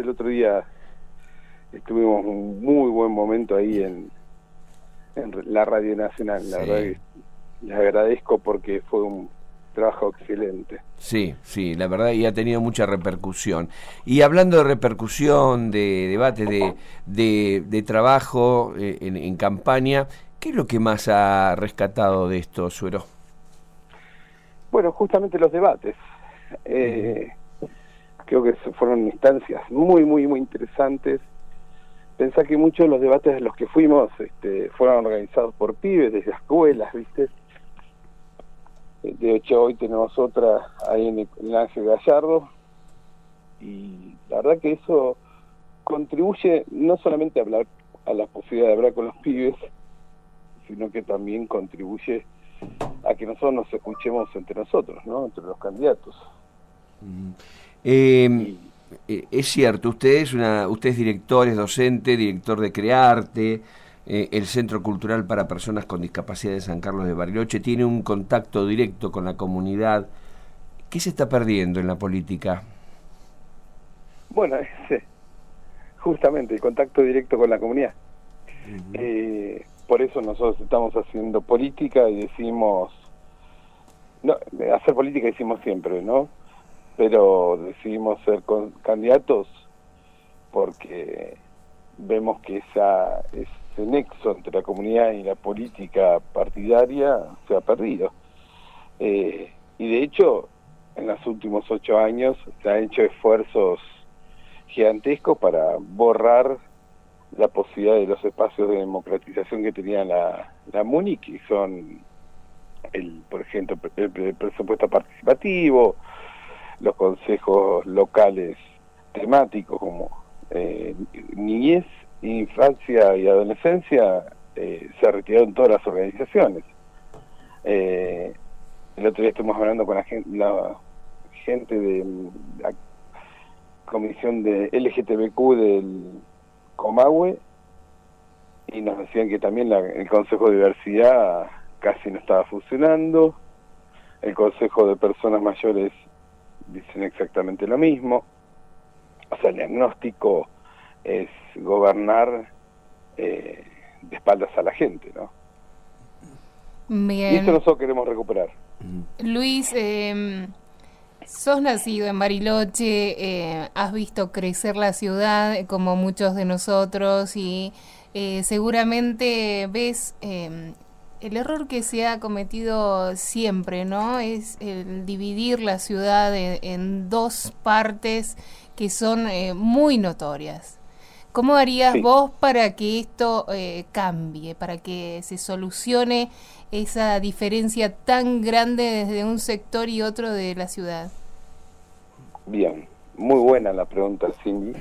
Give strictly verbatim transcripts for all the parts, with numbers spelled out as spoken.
el otro día estuvimos un muy buen momento ahí en, en la Radio Nacional. La Sí. verdad que les agradezco porque fue un trabajo excelente. Sí, sí, la verdad, y ha tenido mucha repercusión. Y hablando de repercusión, de debate, de, de, de trabajo eh, en, en campaña, ¿qué es lo que más ha rescatado de esto, Suero? Bueno, justamente los debates. Eh, creo que fueron instancias muy, muy, muy interesantes. Pensá que muchos de los debates de los que fuimos este, fueron organizados por pibes desde las escuelas, ¿viste? De hecho, hoy tenemos otra ahí en el, en el Ángel Gallardo, y la verdad que eso contribuye no solamente a hablar, a la posibilidad de hablar con los pibes, sino que también contribuye a que nosotros nos escuchemos entre nosotros, ¿no? Entre los candidatos. Mm. Eh, Y, eh, es cierto, usted es, una, usted es director, es docente, director de Crearte, eh, el Centro Cultural para Personas con Discapacidad de San Carlos de Bariloche, tiene un contacto directo con la comunidad. ¿Qué se está perdiendo en la política? bueno, ese, justamente el contacto directo con la comunidad. Uh-huh. Eh, por eso nosotros estamos haciendo política y decimos, no, hacer política hicimos siempre, ¿no? Pero decidimos ser con, candidatos porque vemos que esa, ese nexo entre la comunidad y la política partidaria se ha perdido. Eh, y de hecho, en los últimos ocho años se han hecho esfuerzos gigantescos para borrar la posibilidad de los espacios de democratización que tenía la, la MUNI, que son, el, por ejemplo, el, el presupuesto participativo, los consejos locales temáticos como eh, niñez, infancia y adolescencia, eh, se ha retirado en todas las organizaciones. Eh, el otro día estuvimos hablando con la gente, la gente de la comisión de L G T B Q del Comahue, y nos decían que también la, el Consejo de Diversidad casi no estaba funcionando, el Consejo de Personas Mayores dicen exactamente lo mismo. O sea, el diagnóstico es gobernar eh, de espaldas a la gente, ¿no? Bien. Y eso nosotros queremos recuperar. Luis, eh, sos nacido en Bariloche, eh, has visto crecer la ciudad como muchos de nosotros y eh, seguramente ves eh, el error que se ha cometido siempre, ¿no? Es el dividir la ciudad en, en dos partes que son eh, muy notorias. ¿Cómo harías Sí. vos para que esto eh, cambie, para que se solucione esa diferencia tan grande desde un sector y otro de la ciudad? Bien, muy buena la pregunta, Cindy.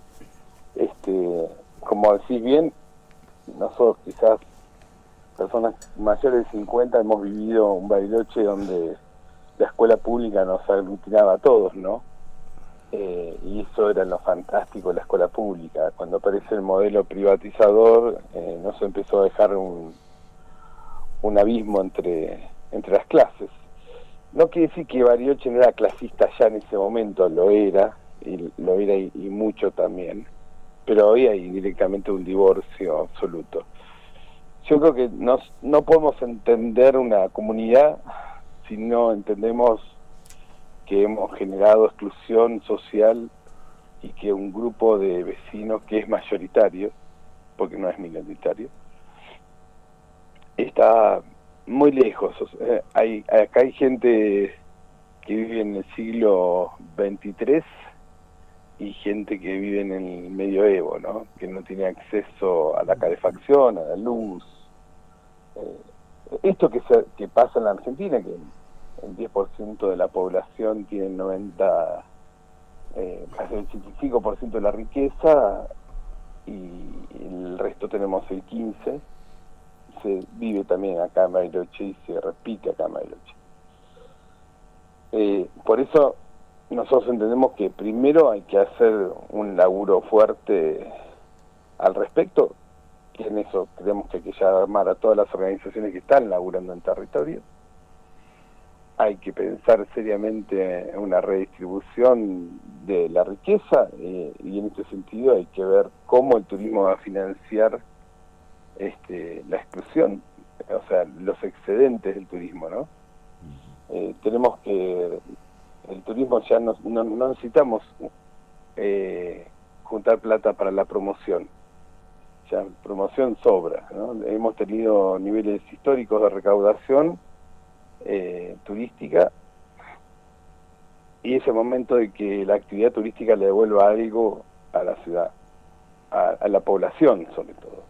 Este, como decís bien, nosotros quizás, personas mayores de cincuenta, hemos vivido un Bariloche donde la escuela pública nos aglutinaba a todos, ¿no? Eh, y eso era lo fantástico de la escuela pública. Cuando aparece el modelo privatizador, eh, nos empezó a dejar un, un abismo entre, entre las clases. No quiere decir que Bariloche no era clasista ya en ese momento, lo era, y lo era y, y mucho también, pero hoy hay directamente un divorcio absoluto. Yo creo que nos, no podemos entender una comunidad si no entendemos que hemos generado exclusión social y que un grupo de vecinos que es mayoritario, porque no es minoritario, está muy lejos. O sea, hay, acá hay gente que vive en el siglo veintitrés y gente que vive en el medioevo, ¿no? Que no tiene acceso a la calefacción, a la luz. Eh, esto que, se, que pasa en la Argentina, que el diez por ciento de la población tiene noventa, eh, casi el ochenta y cinco por ciento de la riqueza y el resto tenemos el quince por ciento. Se vive también acá en Bariloche y se repite acá en Bariloche. Eh, por eso nosotros entendemos que primero hay que hacer un laburo fuerte al respecto, que en eso creemos que hay que llamar a todas las organizaciones que están laburando en territorio, hay que pensar seriamente en una redistribución de la riqueza eh, y en este sentido hay que ver cómo el turismo va a financiar este, la exclusión, o sea, los excedentes del turismo, ¿no? Eh, tenemos que, el turismo ya no, no, no necesitamos eh, juntar plata para la promoción, ya promoción sobra, ¿no? Hemos tenido niveles históricos de recaudación Eh, turística y ese momento de que la actividad turística le devuelva algo a la ciudad, a, a la población sobre todo.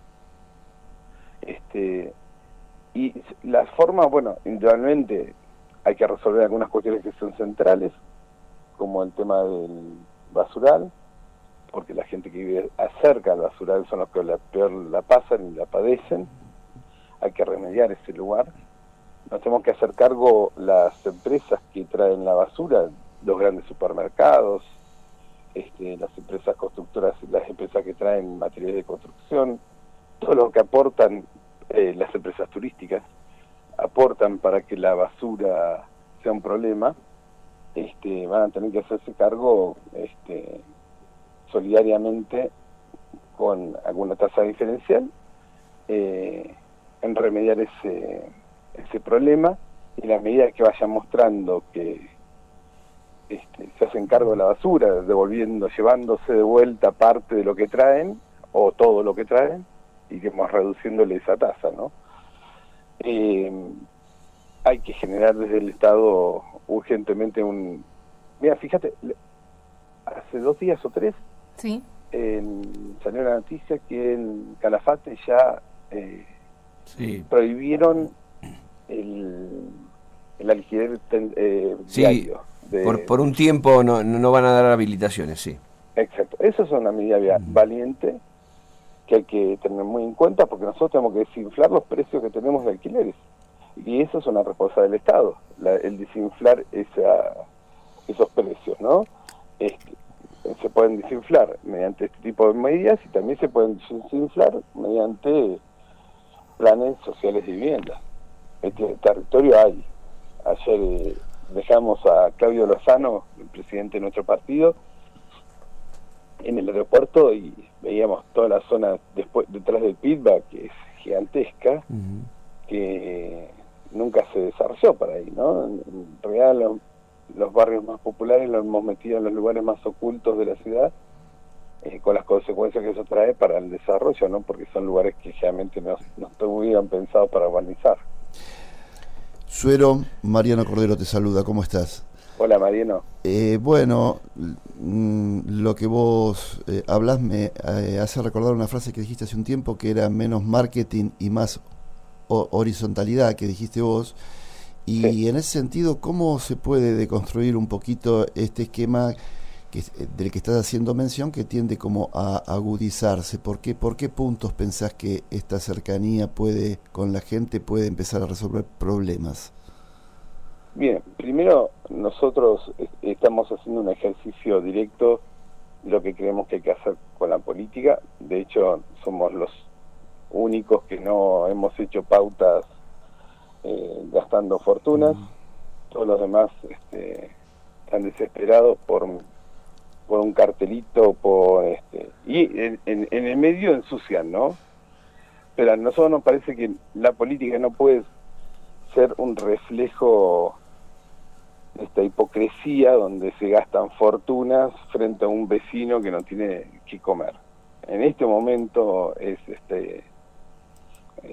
Este, y las formas, bueno, individualmente hay que resolver algunas cuestiones que son centrales, como el tema del basural, porque la gente que vive acerca del basural son los que la peor la pasan y la padecen. Hay que remediar ese lugar. Nos tenemos que hacer cargo las empresas que traen la basura, los grandes supermercados, este, las empresas constructoras, las empresas que traen materiales de construcción, todo lo que aportan eh, las empresas turísticas, aportan para que la basura sea un problema, este, van a tener que hacerse cargo este, solidariamente con alguna tasa diferencial eh, en remediar ese ese problema, y la medida que vayan mostrando que este, se hacen cargo de la basura, devolviendo, llevándose de vuelta parte de lo que traen, o todo lo que traen, y que vamos reduciéndole esa tasa, ¿no? Eh, hay que generar desde el Estado urgentemente un... Mira, fíjate, hace dos días o tres sí. en, salió la noticia que en Calafate ya eh, sí. prohibieron el, el alquiler eh, sí, diario. De, por, por un tiempo no, no van a dar habilitaciones, sí. Exacto, eso es una medida mm. valiente que hay que tener muy en cuenta, porque nosotros tenemos que desinflar los precios que tenemos de alquileres, y eso es una responsabilidad del Estado, la, el desinflar esa, esos precios, ¿no? Este, se pueden desinflar mediante este tipo de medidas y también se pueden desinflar mediante planes sociales de vivienda. Este territorio hay. Ayer eh, dejamos a Claudio Lozano, el presidente de nuestro partido, en el aeropuerto y veíamos toda la zona después detrás del Pitback, que es gigantesca, uh-huh. que nunca se desarrolló para ahí, ¿no? En, en realidad los, los barrios más populares los hemos metido en los lugares más ocultos de la ciudad, eh, con las consecuencias que eso trae para el desarrollo, ¿no? Porque son lugares que generalmente no, no estuvieron pensados para urbanizar. Suero, Mariano Cordero te saluda, ¿cómo estás? Hola, Mariano. Eh, bueno, mm, lo que vos eh, hablas me eh, hace recordar una frase que dijiste hace un tiempo, que era menos marketing y más o- horizontalidad, que dijiste vos, y sí. En ese sentido, ¿cómo se puede deconstruir un poquito este esquema que, del que estás haciendo mención, que tiende como a agudizarse? ¿Por qué, por qué puntos pensás que esta cercanía puede con la gente puede empezar a resolver problemas? Bien, primero nosotros estamos haciendo un ejercicio directo de lo que creemos que hay que hacer con la política. De hecho, somos los únicos que no hemos hecho pautas eh, gastando fortunas. Mm. Todos los demás este, están desesperados por, por un cartelito, por este, y en, en, en el medio ensucian, ¿no? Pero a nosotros nos parece que la política no puede ser un reflejo de esta hipocresía donde se gastan fortunas frente a un vecino que no tiene que comer. En este momento es este eh,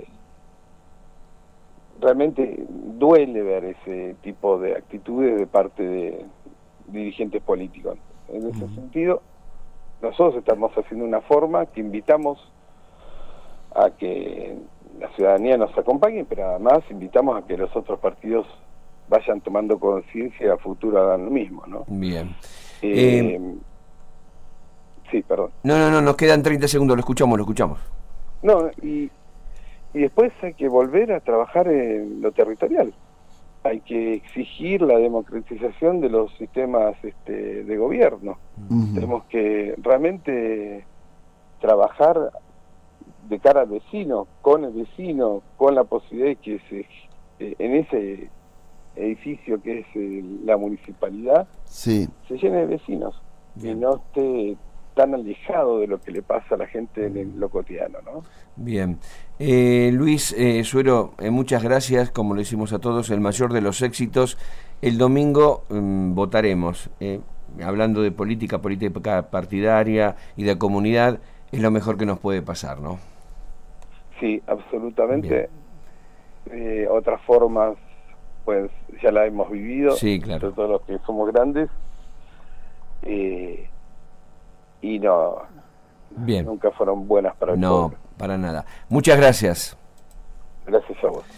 realmente duele ver ese tipo de actitudes de parte de dirigentes políticos. En ese uh-huh. sentido, nosotros estamos haciendo una forma que invitamos a que la ciudadanía nos acompañe, pero además invitamos a que los otros partidos vayan tomando conciencia y a futuro hagan lo mismo, ¿no? Bien. Eh, eh, sí, perdón. No, no, no, nos quedan treinta segundos, lo escuchamos, lo escuchamos. No, y, y después hay que volver a trabajar en lo territorial. Hay que exigir la democratización de los sistemas este, de gobierno. Uh-huh. Tenemos que realmente trabajar de cara al vecino, con el vecino, con la posibilidad de que se, eh, en ese edificio que es eh, la municipalidad sí. se llene de vecinos. Bien. Y no esté tan alejado de lo que le pasa a la gente en el, lo cotidiano, ¿no? Bien. Eh, Luis eh, Suero, eh, muchas gracias, como le decimos a todos, el mayor de los éxitos. El domingo um, votaremos, eh, hablando de política, política partidaria y de comunidad, es lo mejor que nos puede pasar, ¿no? Sí, absolutamente. Eh, otras formas, pues ya la hemos vivido, sí, claro. todos los que somos grandes, eh, y no, bien. nunca fueron buenas para el no, pueblo. Para nada. Muchas gracias. Gracias a vos.